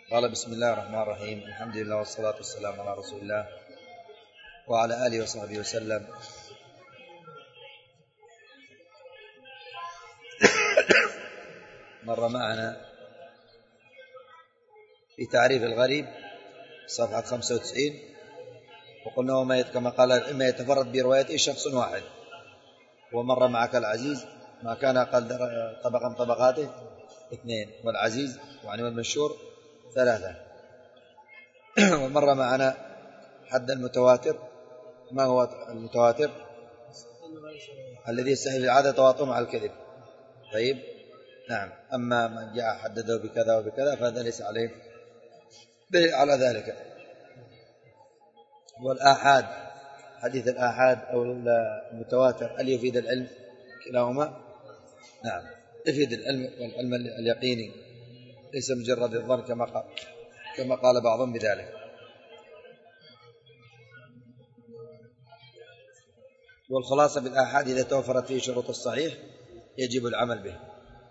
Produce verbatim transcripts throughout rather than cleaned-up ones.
قال بسم الله الرحمن الرحيم. الحمد لله والصلاة والسلام على رسول الله وعلى آله وصحبه وسلم. مر معنا في تعريف الغريب صفحة خمسة وتسعين، وقلنا وما كما قال إما يتفرد بروايته شخص واحد، ومر معك العزيز ما كان أقل طبقا طبقاته اثنين، والعزيز يعني والمشهور ثلاثة. ومر معنا حد المتواتر. ما هو المتواتر؟ الذي يستحيل العادة تواطؤ مع الكذب. طيب، نعم. أما من جاء حدده بكذا وبكذا فهذا ليس عليه دليل على ذلك. والآحاد، حديث الآحاد أو المتواتر، هل يفيد العلم؟ كلاهما نعم يفيد العلم، والعلم اليقيني ليس مجرد الظن كما قال كما قال بعضهم بذلك. والخلاصة بالآحاد إذا توفرت فيه شروط الصحيح يجب العمل به.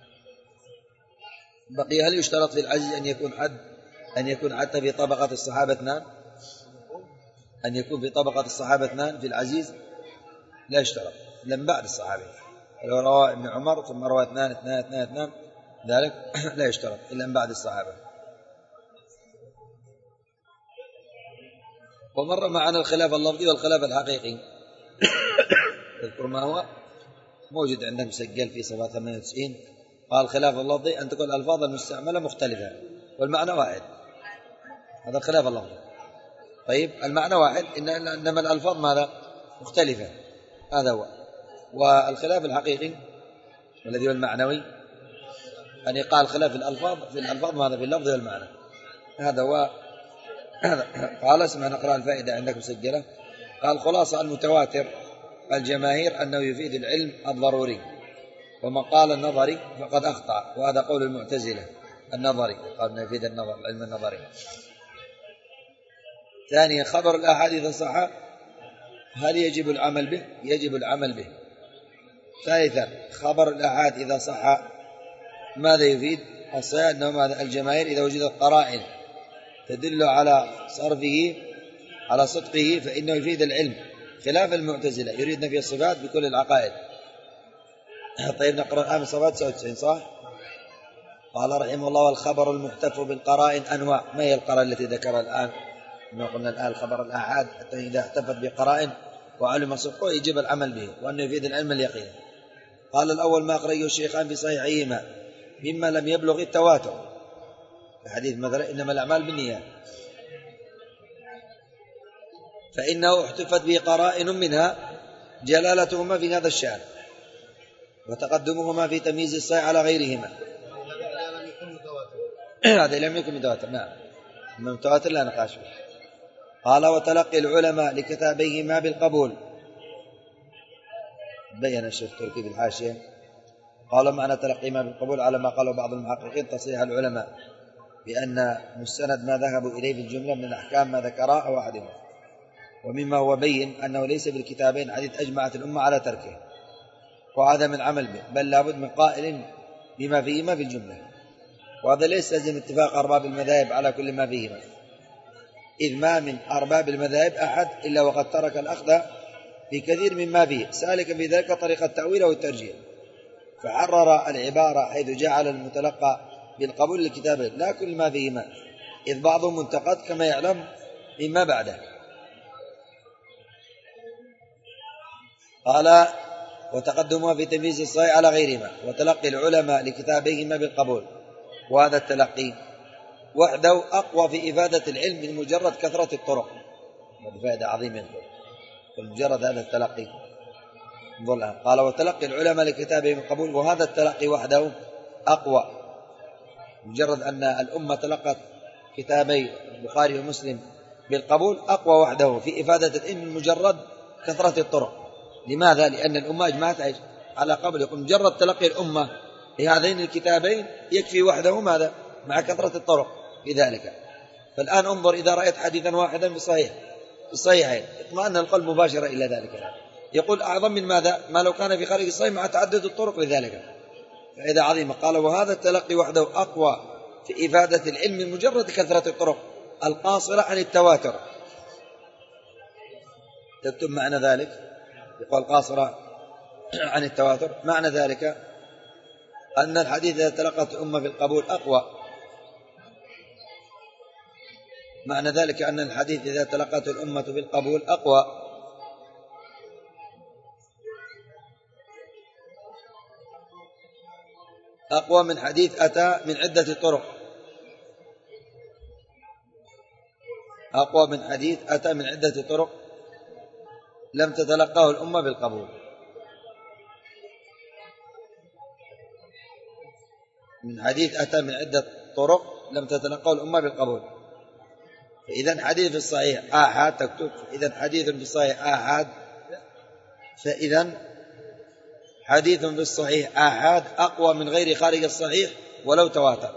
بقي هل يشترط في العزيز أن يكون حد أن يكون حتى في طبقة الصحابة اثنان؟ أن يكون في طبقة الصحابة اثنان في العزيز؟ لا يشترط، لم بعد الصحابة. لو روى ابن عمر ثم روى اثنان اثنان اثنان اثنان ذلك لا يشترط إلا من بعد الصحابة. ومر معنا الخلاف اللفظي والخلاف الحقيقي. اذكر ما هو موجود عندهم مسجل في صفحة ثمانية وتسعين. قال الخلاف اللفظي أن تكون الألفاظ المستعملة مختلفة والمعنى واحد، هذا الخلاف اللفظي. طيب، المعنى واحد إنما الألفاظ ماذا؟ مختلفة، هذا هو. والخلاف الحقيقي والذي هو المعنوي أن يقال خلاف في الألفاظ في الألفاظ ماذا؟ في اللفظ والمعنى، هذا هو. قال اسمع نقرأ الفائدة عندك مسجلة. قال خلاصة المتواتر الجماهير أنه يفيد العلم الضروري، ومن قال النظري فقد أخطأ، وهذا قول المعتزلة. النظري قال أنه يفيد النظر، العلم النظري. ثانيا، خبر الآحاد إذا صح هل يجب العمل به؟ يجب العمل به. ثالثا، خبر الآحاد إذا صح ماذا يفيد؟ الصحيح أنه ماذا؟ الجماهير إذا وجدت قرائن تدل على صرفه على صدقه فإنه يفيد العلم، خلاف المعتزلة يريدنا في الصفات بكل العقائد. طيب، نقرأ الآن صفات تسعة وتسعين صح؟ قال رحمه الله والخبر المحتف بالقرائن أنواع. ما هي القرائن التي ذكرها الآن؟ ما قلنا الآن خبر الآحاد حتى إذا احتفت بقرائن وعلم صدقه يجب العمل به وأنه يفيد العلم اليقين. قال الأول ما أخرجه الشيخان في صحيحيهما مما لم يبلغ التواتر، الحديث مثلا إنما الأعمال بالنيات، فإنه احتفت به قرائن منها جلالتهما في هذا الشأن وتقدمهما في تمييز الصحيح على غيرهما. هذا لم يكن متواتر. نعم، متواتر لا نقاش فيه. قال وتلقي العلماء لكتابيهما بالقبول. بين الشيخ التركي بالحاشية قال معنى تلقيهما بالقبول على ما قاله بعض المحققين تصريح العلماء بأن مستند ما ذهبوا إليه في الجملة من الأحكام ما ذكرها أو أحدهم، ومما هو بين أنه ليس بالكتابين حديث أجمعت الأمة على تركه وعدم العمل به، بل لابد من قائل بما فيهما في الجملة، وهذا ليس لازم اتفاق أرباب المذاهب على كل ما فيهما، إذ ما من أرباب المذاهب أحد إلا وقد ترك الأخذ في كثير مما فيه سالك في ذلك طريقة التأويل أو الترجيح، فحرر العبارة حيث جعل المتلقى بالقبول للكتابين لا كل ما فيهما، إذ بعضهم منتقد كما يعلم مما بعده. قال وتقدمها في تمييز الصحيح على غيرهما وتلقي العلماء لكتابيهما بالقبول، وهذا التلقي وحده أقوى في إفادة العلم من مجرد كثرة الطرق. هذه فائدة عظيمة مجرد هذا التلقي. قال وتلقي العلماء لكتابهم بالقبول، وهذا التلقي وحده أقوى، مجرد أن الأمة تلقت كتابي البخاري ومسلم بالقبول أقوى وحده في إفادة العلم من مجرد كثرة الطرق. لماذا؟ لأن الأمة اجمعت على قبل، يقول مجرد تلقي الأمة لهذين الكتابين يكفي وحده ماذا؟ مع كثرة الطرق في ذلك. فالآن انظر إذا رأيت حديثا واحدا بصحيح بالصحيحين اطمأن القلب مباشرة إلى ذلك. يقول أعظم من ماذا؟ ما لو كان في خارج الصحيح مع تعدد الطرق لذلك، فإذا عظيمة. قال وهذا التلقي وحده أقوى في إفادة العلم من مجرد كثرة الطرق القاصرة عن التواتر. تكتب معنى ذلك، يقول قاصرة عن التواتر، معنى ذلك أن الحديث إذا تلقت الأمة بالقبول أقوى. معنى ذلك أن الحديث إذا تلقت الأمة بالقبول أقوى. أقوى من حديث أتى من عدة طرق، أقوى من حديث أتى من عدة طرق لم تتلقاه الأمة بالقبول. من حديث أتى من عدة طرق لم تتلقاه الأمة بالقبول. فإذا حديث في الصحيح آحاد تكتب، إذا حديث في الصحيح آحاد، فإذا حديث في الصحيح آحاد أقوى من غير خارج الصحيح ولو تواتر.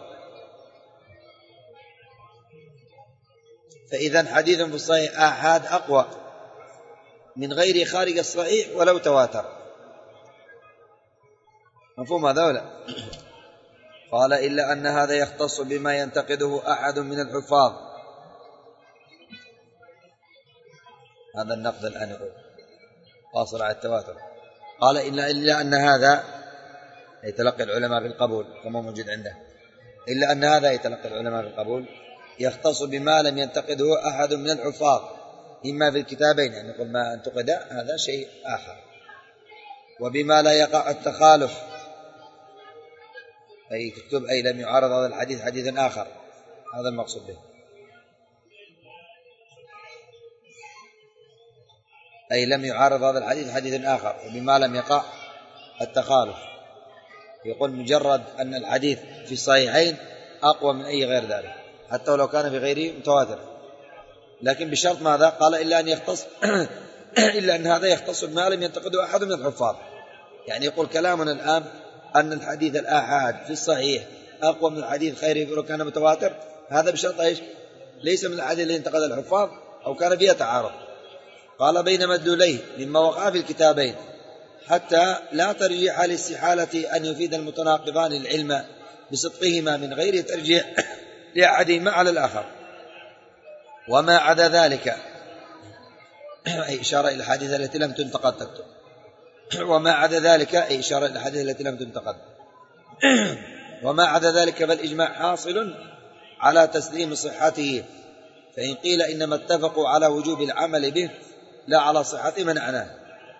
فإذا حديث في الصحيح آحاد أقوى من غير خارج الصحيح ولو تواتر. مفهوم هذا ولا؟ قال إلا أن هذا يختص بما ينتقده أحد من الحفاظ. هذا النقد الآن يقول قاصر على التواتر. قال إلا, إلا أن هذا يتلقى العلماء بالقبول كما موجود عنده، إلا أن هذا يتلقى العلماء بالقبول يختص بما لم ينتقده أحد من الحفاظ إما في الكتابين، يعني نقول ما انتقد هذا شيء آخر، وبما لا يقع التخالف، أي تكتب أي لم يعارض هذا الحديث حديث آخر، هذا المقصود به، أي لم يعارض هذا الحديث حديث آخر، وبما لم يقع التخالف. يقول مجرد أن الحديث في الصحيحين أقوى من أي غير ذلك حتى ولو كان في غيره متواتر، لكن بشرط ماذا؟ قال إلا أن يختص إلا أن هذا يختص بما لم ينتقده أحد من الحفاظ. يعني يقول كلامنا الآن أن الحديث الآحاد في الصحيح أقوى من الحديث خيره ولو كان متواتر، هذا بشرط إيش؟ ليس من الحديث الذي انتقد الحفاظ أو كان فيها تعارض. قال بين مدلوليه مما وقع في الكتابين حتى لا ترجيح لاستحالة أن يفيد المتناقضان العلم بصدقهما من غير ترجيح لأحدهما على الآخر. وما عدا ذلك، أي إشارة إلى الحديث التي لم تنتقد تكتب، وما عدا ذلك أي إشارة إلى الحديث التي لم تنتقد، وما عدا ذلك فالإجماع حاصل على تسليم صحته، فإن قيل إنما اتفقوا على وجوب العمل به لا على صحة منعناه.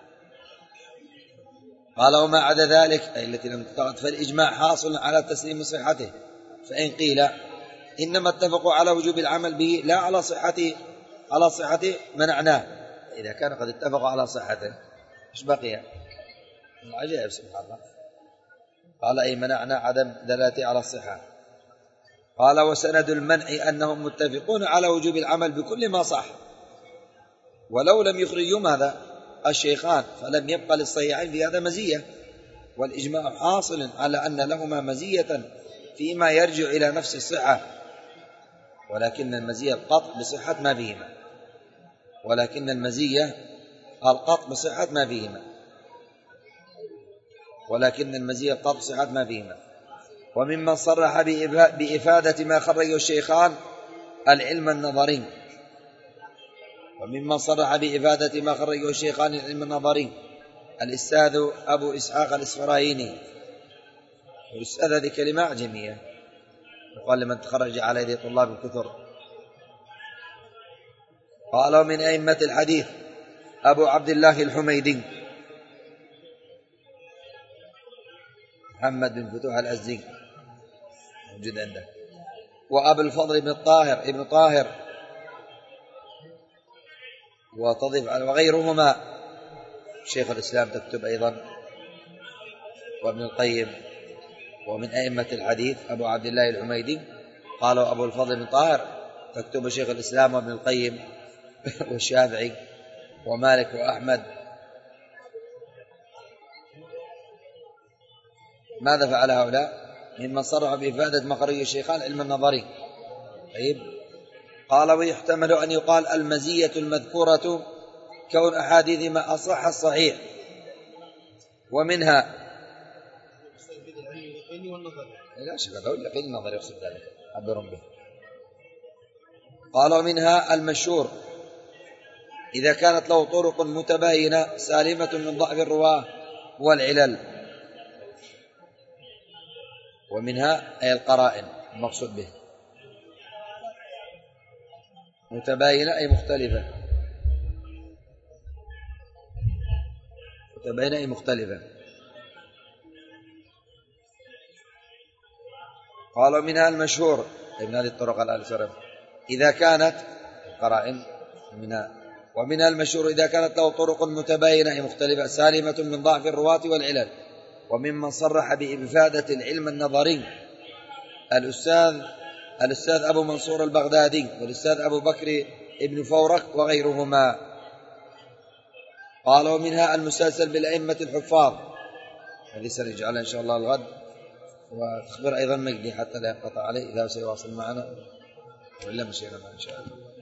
قال وما عدا ذلك أي التي لم تنتقد فالإجماع حاصل على تسليم صحته، فإن قيل إنما اتفقوا على وجوب العمل به لا على صحته على صحته منعناه. إذا كان قد اتفقوا على صحته إيش بقي؟ العجائب سبحان الله. قال أي منعنا عدم دلالته على الصحة. قال وسند المنع أنهم متفقون على وجوب العمل بكل ما صح ولو لم يخرجوا ماذا؟ الشيخان، فلم يبقى للصحيحين في هذا مزية، والإجماع حاصل على أن لهما مزية فيما يرجع إلى نفس الصحة، ولكن المزية القطع بصحة ما فيهما ولكن المزية القطع بصحة ما فيهما ولكن المزية القطع بصحة ما فيهما وممن صرح بإفادة ما خرجه الشيخان العلم النظري وممن صرح بإفادة ما خرجه الشيخان العلم النظري الأستاذ أبو إسحاق الإسفرايني. والأستاذ هذه كلمة أعجمية وقال لمن تخرج على يدي طلاب الكثر. قال من أئمة الحديث أبو عبد الله الحميدي محمد بن فتوح الأزدي موجود عنده، وأبو الفضل بن الطاهر ابن طاهر وتضيف وغيرهما شيخ الإسلام تكتب أيضا وابن القيم. ومن أئمة الحديث أبو عبد الله الحميدي قالوا أبو الفضل بن طاهر تكتب شيخ الإسلام وابن القيم والشافعي ومالك وأحمد. ماذا فعل هؤلاء؟ ممن صرح بإفادة مخرج الشيخان علم النظري. طيب قال ويحتمل أن يقال المزية المذكورة كون أحاديثهما أصح الصحيح، ومنها لا شك هذا اليقين النظري يقصد ذلك عبر به. قال ومنها المشهور إذا كانت له طرق متباينة سالمة من ضعف الرواة والعلل. ومنها أي القرائن المقصود به، متباينة أي مختلفة، متباينة أي مختلفة. قالوا منها المشهور من هذه الطرق على السرف إذا كانت قرائن منها. ومنها المشهور إذا كانت له طرق متباينة أي مختلفة سالمة من ضعف الرواة والعلل. وممن صرح بإفادة العلم النظري الأستاذ الأستاذ أبو منصور البغدادي والأستاذ أبو بكر ابن فورك وغيرهما. قالوا منها المسلسل بالأئمة الحفاظ، هذه سنجعلها إن شاء الله الغد، وتخبر أيضا مجدي حتى لا ينقطع عليه إذا سيواصل معنا وإلا مشينا ما إن شاء الله.